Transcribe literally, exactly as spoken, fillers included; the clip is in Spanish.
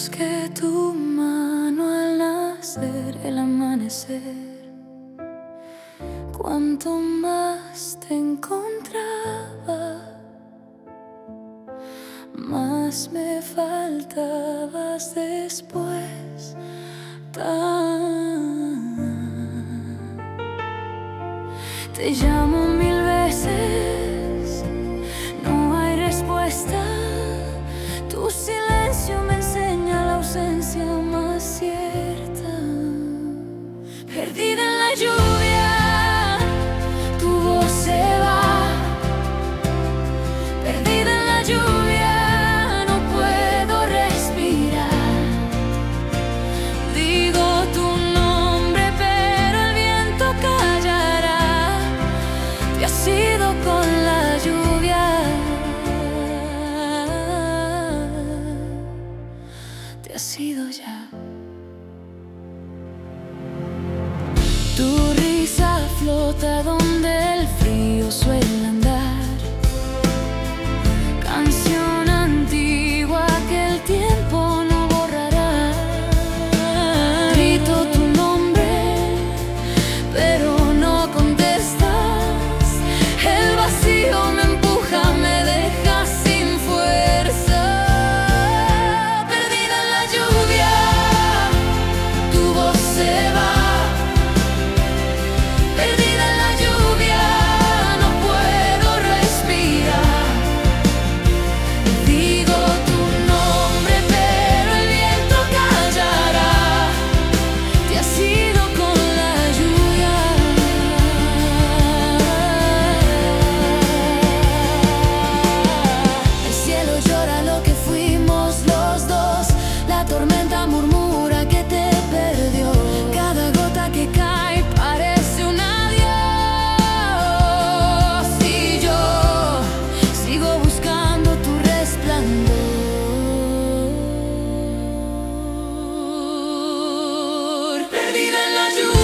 Busqué tu mano al nacer, el amanecer. Cuanto más te encontraba, más me faltabas después. Tan. Te llamo mil veces, no hay respuesta. Tu silencio me enseña la ausencia más cierta. Perdida en la lluvia, tu voz se va. Perdida en la lluvia, no puedo respirar. Digo tu nombre, pero el viento callará. Te has ido con la lluvia. Te has ido ya. Tu risa flota donde el frío suele andar. Canción antigua que el tiempo no borrará. Grito tu nombre, pero no contestas. El vacío me empuja, me deja sin fuerza. Perdida en la lluvia, tu voz se va. Perdida en la lluvia, no puedo respirar. Digo tu nombre, pero el viento callará. Te has ido con la lluvia. El cielo llora lo que fuimos los dos. La tormenta murmura que te perdió. Cada gota que cae parece un adiós. Y yo sigo buscando tu resplandor. Perdida en la lluvia.